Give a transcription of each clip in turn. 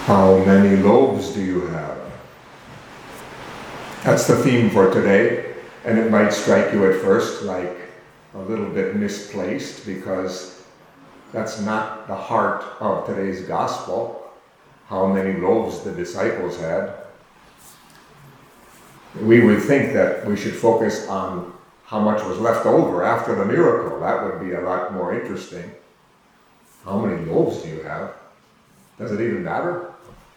How many loaves do you have? That's the theme for today, and it might strike you at first like a little bit misplaced because that's not the heart of today's gospel, how many loaves the disciples had. We would think that we should focus on how much was left over after the miracle. That would be a lot more interesting. How many loaves do you have? Does it even matter?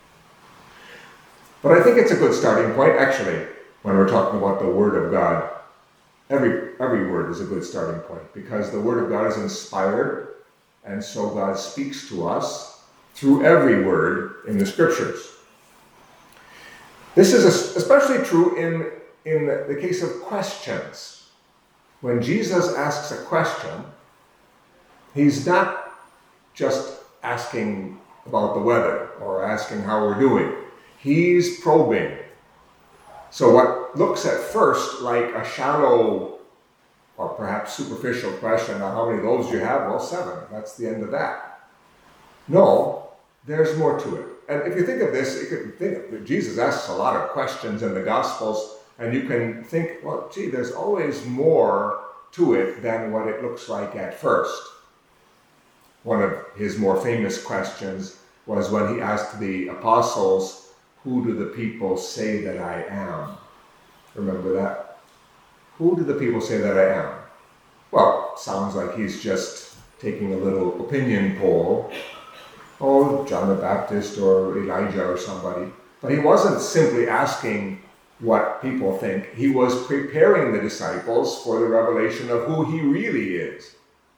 But I think it's a good starting point, actually, when we're talking about the Word of God. Every word is a good starting point because the Word of God is inspired, and so God speaks to us through every word in the Scriptures. This is especially true in the case of questions. When Jesus asks a question, he's not just asking about the weather or asking how we're doing. He's probing. So what looks at first like a shallow or perhaps superficial question on how many loaves you have, well, 7. That's the end of that. No, there's more to it. And if you think of this, you could think that Jesus asks a lot of questions in the Gospels, and you can think, well, gee, there's always more to it than what it looks like at first. One of his more famous questions was when he asked the apostles, "Who do the people say that I am?" Remember that? Who do the people say that I am? Well, sounds like he's just taking a little opinion poll. Oh, John the Baptist or Elijah or somebody. But he wasn't simply asking what people think. He was preparing the disciples for the revelation of who he really is.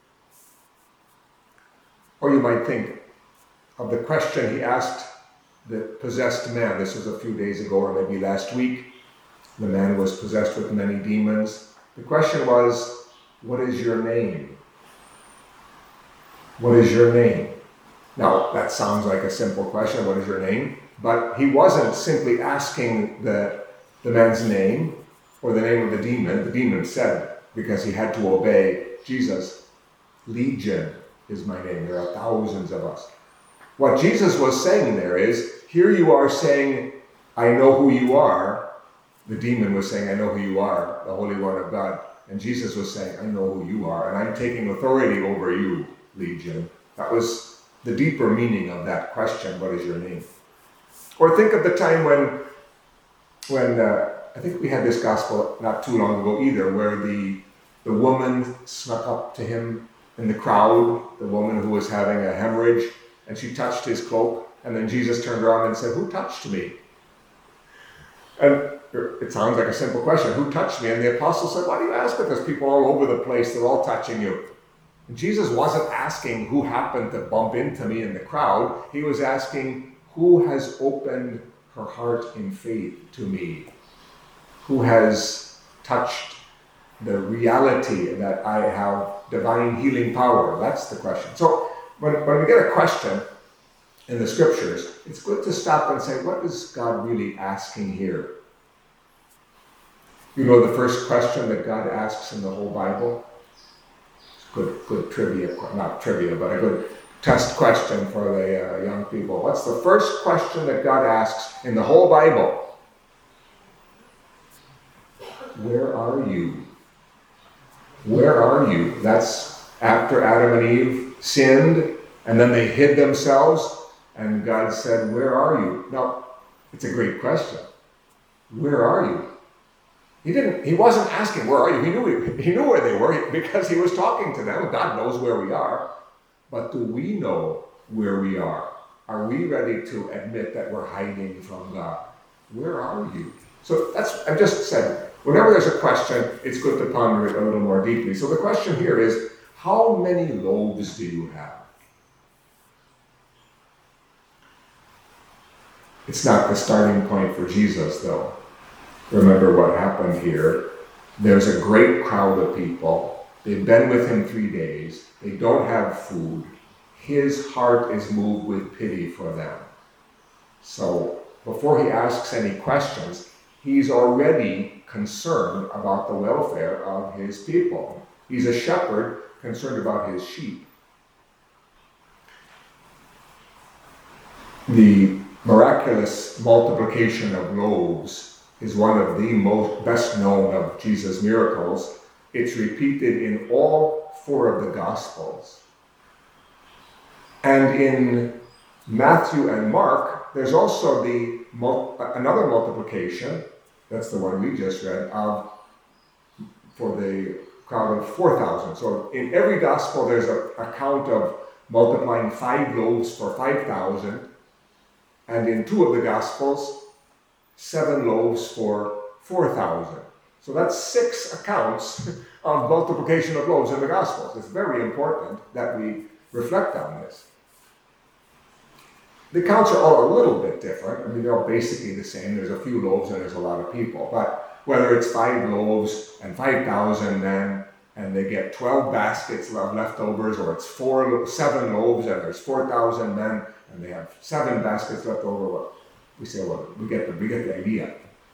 Or you might think of the question he asked the possessed man. This was a few days ago or maybe last week. The man was possessed with many demons. The question was, what is your name? What is your name? Now, that sounds like a simple question, what is your name? But he wasn't simply asking the man's name or the name of the demon. The demon said, because he had to obey Jesus, Legion is my name. There are thousands of us. What Jesus was saying there is, here you are saying, I know who you are. The demon was saying, I know who you are, the Holy One of God. And Jesus was saying, I know who you are, and I'm taking authority over you, Legion. That was the deeper meaning of that question, what is your name? Or think of the time when I think we had this gospel not too long ago either, where the woman snuck up to him in the crowd, the woman who was having a hemorrhage, and she touched his cloak, and then Jesus turned around and said, who touched me? And it sounds like a simple question, who touched me? And the apostle said, why do you ask it? There's people all over the place, they're all touching you. And Jesus wasn't asking who happened to bump into me in the crowd. He was asking, who has opened her heart in faith to me? Who has touched the reality that I have divine healing power? That's the question. So when we get a question in the Scriptures, it's good to stop and say, what is God really asking here? You know the first question that God asks in the whole Bible? Good trivia, not trivia, but a good test question for the young people. What's the first question that God asks in the whole Bible? Where are you? Where are you? That's after Adam and Eve sinned, and then they hid themselves, and God said, where are you? Now, it's a great question. Where are you? He wasn't asking, where are you? He knew where they were because he was talking to them. God knows where we are. But do we know where we are? Are we ready to admit that we're hiding from God? Where are you? So I just said, whenever there's a question, it's good to ponder it a little more deeply. So the question here is, how many loaves do you have? It's not the starting point for Jesus, though. Remember what happened here. There's a great crowd of people. They've been with him 3 days. They don't have food. His heart is moved with pity for them. So before he asks any questions, he's already concerned about the welfare of his people. He's a shepherd concerned about his sheep. The miraculous multiplication of loaves is one of the most best known of Jesus' miracles. It's repeated in all four of the Gospels. And in Matthew and Mark, there's also another multiplication, that's the one we just read, for the crowd of 4,000. So in every Gospel, there's an account of multiplying 5 loaves for 5,000. And in 2 of the Gospels, 7 loaves for 4,000. So that's 6 accounts of multiplication of loaves in the Gospels. It's very important that we reflect on this. The accounts are all a little bit different. I mean, they're all basically the same. There's a few loaves and there's a lot of people. But whether it's 5 loaves and 5,000 men, and they get 12 baskets of leftovers, or it's 7 loaves and there's 4,000 men, and they have 7 baskets left over, we say, well, we get the idea.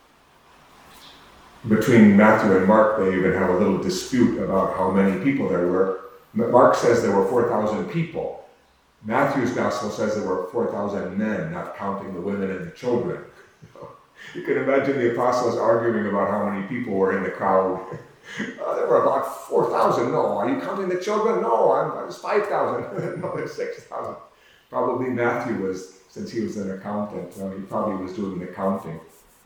Between Matthew and Mark, they even have a little dispute about how many people there were. Mark says there were 4,000 people. Matthew's gospel says there were 4,000 men, not counting the women and the children. You can imagine the apostles arguing about how many people were in the crowd. There were about 4,000. No, are you counting the children? No, I was 5,000. No, there's 6,000. Probably Matthew was, since he was an accountant, he probably was doing the counting.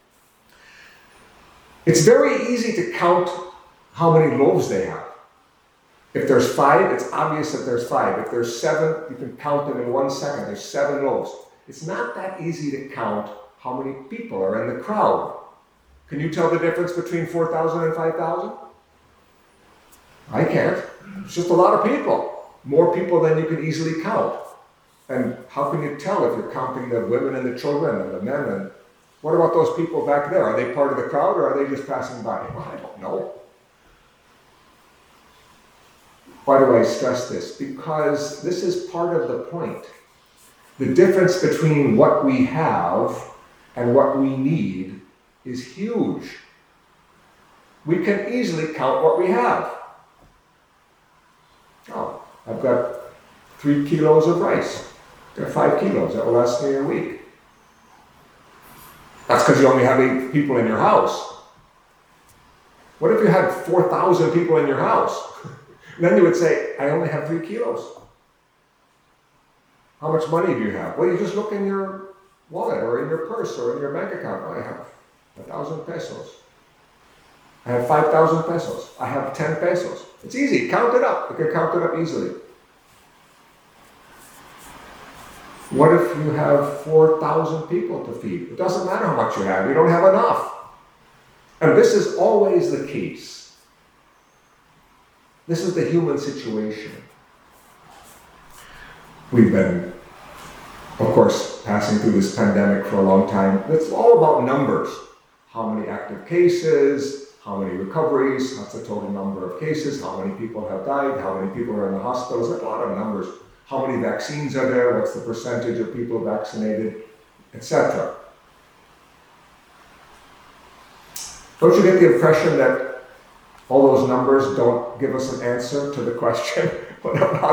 It's very easy to count how many loaves they have. If there's 5, it's obvious that there's 5. If there's 7, you can count them in 1 second. There's 7 loaves. It's not that easy to count how many people are in the crowd. Can you tell the difference between 4,000 and 5,000? I can't. It's just a lot of people. More people than you can easily count. And how can you tell if you're counting the women and the children and the men? And what about those people back there? Are they part of the crowd or are they just passing by? Well, I don't know. Why do I stress this? Because this is part of the point. The difference between what we have and what we need is huge. We can easily count what we have. Oh, I've got 3 kilos of rice. I've got 5 kilos. That will last me a week. That's because you only have 8 people in your house. What if you had 4,000 people in your house? Then you would say, I only have 3 kilos. How much money do you have? Well, you just look in your wallet or in your purse or in your bank account. Oh, I have 1,000 pesos. I have 5,000 pesos. I have 10 pesos. It's easy. Count it up. You can count it up easily. What if you have 4,000 people to feed? It doesn't matter how much you have. You don't have enough. And this is always the case. This is the human situation. We've been, of course, passing through this pandemic for a long time. It's all about numbers. How many active cases, how many recoveries, that's the total number of cases, how many people have died, how many people are in the hospitals, there's a lot of numbers. How many vaccines are there, what's the percentage of people vaccinated, etc. Don't you get the impression that all those numbers don't give us an answer to the question, what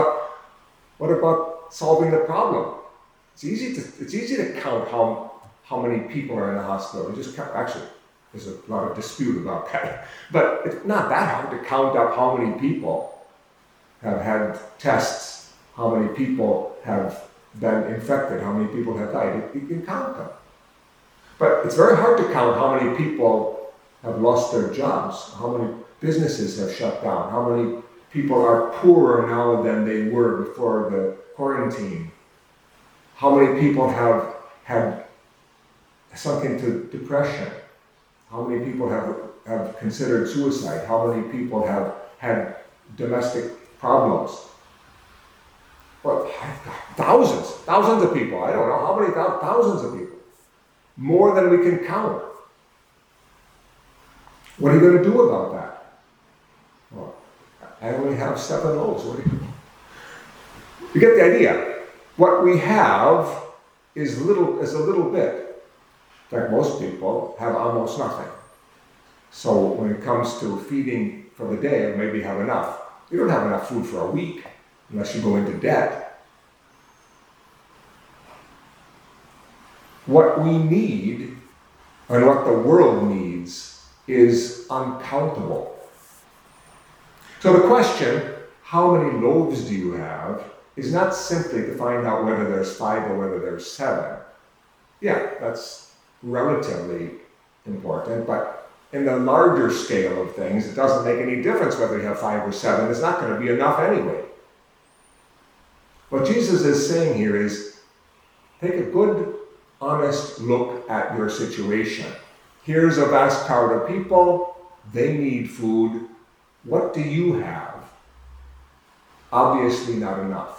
about solving the problem? It's easy to count how many people are in the hospital. You just count, actually, there's a lot of dispute about that. But it's not that hard to count up how many people have had tests, how many people have been infected, how many people have died. You can count them. But it's very hard to count how many people have lost their jobs, how many businesses have shut down, how many people are poorer now than they were before the quarantine, how many people have had sunk into depression, how many people have considered suicide, how many people have had domestic problems. Well, thousands of people, I don't know, how many thousands of people, more than we can count. What are you going to do about that? Well, I only have 7 loaves. What do you get the idea? What we have is a little bit. In fact, most people have almost nothing. So when it comes to feeding for the day, maybe have enough. You don't have enough food for a week unless you go into debt. What we need and what the world needs is uncountable. So the question, how many loaves do you have, is not simply to find out whether there's 5 or whether there's 7. Yeah, that's relatively important, but in the larger scale of things, it doesn't make any difference whether you have 5 or 7. It's not going to be enough anyway. What Jesus is saying here is, take a good, honest look at your situation. Here's a vast crowd of people. They need food. What do you have? Obviously not enough.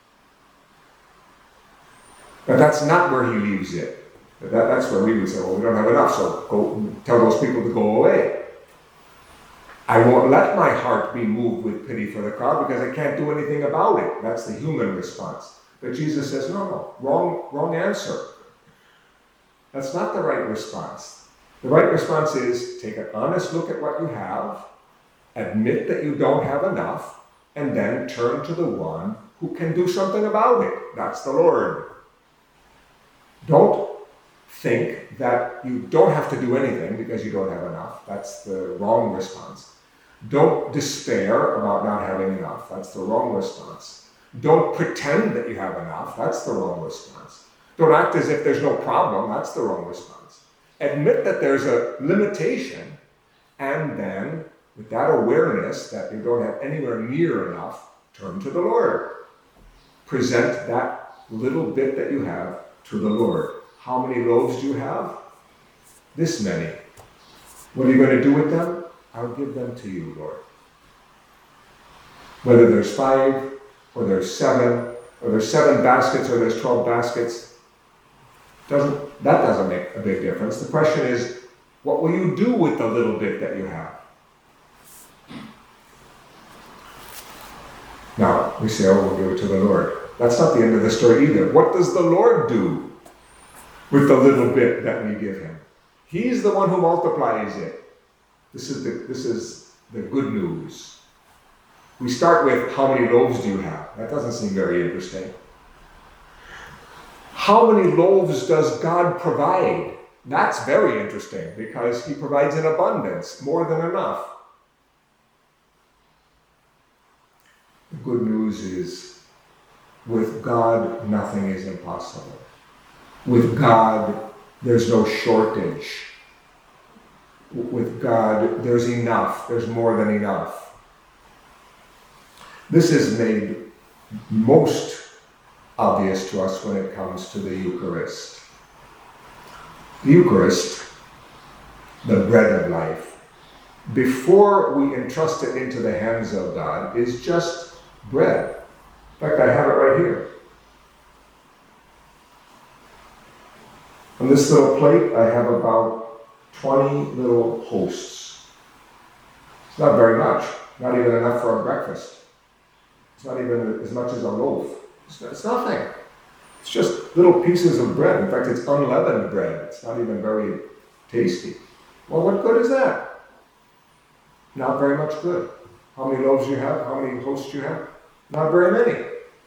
But that's not where he leaves it. That's where we would say, well, we don't have enough, so go tell those people to go away. I won't let my heart be moved with pity for the crowd because I can't do anything about it. That's the human response. But Jesus says, no, wrong answer. That's not the right response. The right response is take an honest look at what you have, admit that you don't have enough, and then turn to the one who can do something about it. That's the Lord. Don't think that you don't have to do anything because you don't have enough. That's the wrong response. Don't despair about not having enough. That's the wrong response. Don't pretend that you have enough. That's the wrong response. Don't act as if there's no problem. That's the wrong response. Admit that there's a limitation, and then, with that awareness that you don't have anywhere near enough, turn to the Lord. Present that little bit that you have to the Lord. How many loaves do you have? This many. What are you going to do with them? I'll give them to you, Lord. Whether there's 5, or there's 7, or there's 7 baskets, or there's 12 baskets, that doesn't make a big difference. The question is, what will you do with the little bit that you have? Now, we say, oh, we'll give it to the Lord. That's not the end of the story either. What does the Lord do with the little bit that we give him? He's the one who multiplies it. This is the good news. We start with, how many loaves do you have? That doesn't seem very interesting. How many loaves does God provide? That's very interesting, because he provides in abundance, more than enough. The good news is, with God, nothing is impossible. With God, there's no shortage. With God, there's enough. There's more than enough. This is made most obvious to us when it comes to the Eucharist. The Eucharist, the bread of life, before we entrust it into the hands of God, is just bread. In fact, I have it right here. On this little plate, I have about 20 little hosts. It's not very much, not even enough for a breakfast. It's not even as much as a loaf. It's nothing. It's just little pieces of bread. In fact, it's unleavened bread. It's not even very tasty. Well, what good is that? Not very much good. How many loaves do you have? How many hosts do you have? Not very many.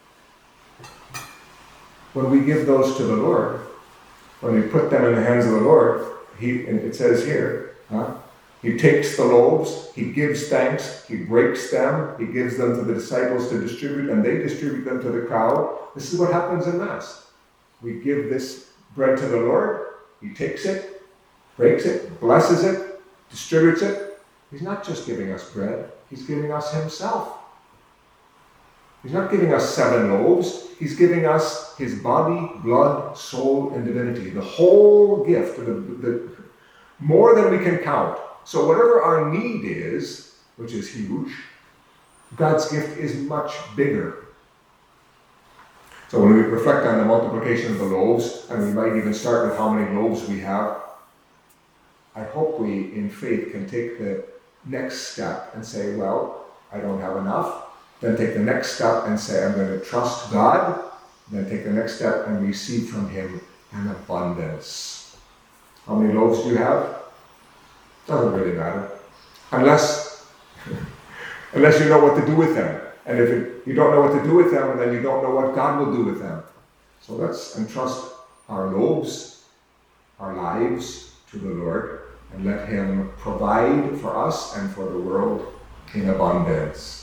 When we give those to the Lord, when we put them in the hands of the Lord, it says here, he takes the loaves, he gives thanks, he breaks them, he gives them to the disciples to distribute, and they distribute them to the crowd. This is what happens in Mass. We give this bread to the Lord, he takes it, breaks it, blesses it, distributes it. He's not just giving us bread, he's giving us himself. He's not giving us 7 loaves, he's giving us his body, blood, soul, and divinity. The whole gift, more than we can count. So whatever our need is, which is huge, God's gift is much bigger. So when we reflect on the multiplication of the loaves, and we might even start with how many loaves we have, I hope we, in faith, can take the next step and say, well, I don't have enough. Then take the next step and say, I'm going to trust God. Then take the next step and receive from him an abundance. How many loaves do you have? Doesn't really matter. Unless you know what to do with them. And if you don't know what to do with them, then you don't know what God will do with them. So let's entrust our loaves our lives to the Lord and let him provide for us and for the world in abundance.